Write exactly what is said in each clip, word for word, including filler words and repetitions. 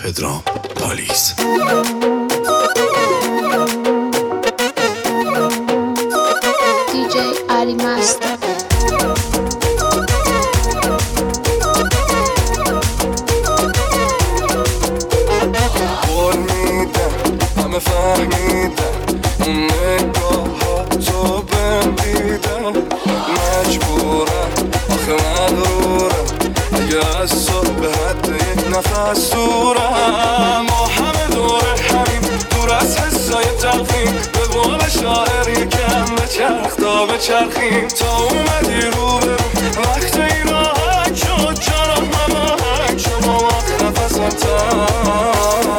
پدرام پالیس دی جی علی مستر قول میدم همه فهمیدم اون نگاه ها تو بهم دیدم مجبورم آخه مغرورم اگه از صبح حد یک نفس دورم ما همه دور همین دور از حسای تلخیم به قول شاعر یکم بچرخ تا بچرخیم تا اومدی رو برو وقت این راحت شد جانم همه شد ما وقت نفسم تنگ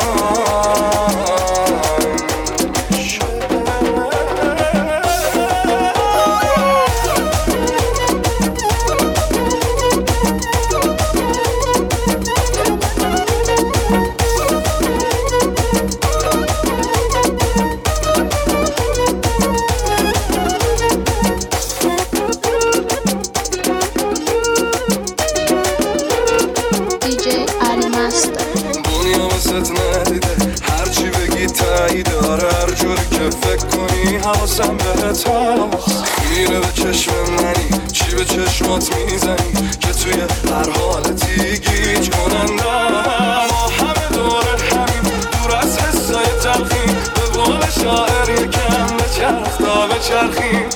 هرچی بگی تایی داره هر جوری که فکر کنی حواسم بهت هست خیره به چشم منی چی به چشمات میزنی که توی هر حالتی گیج کننده ما همه دور همین دور از حسای تلخیم به قول شاعر یکم بچرخ تا بچرخیم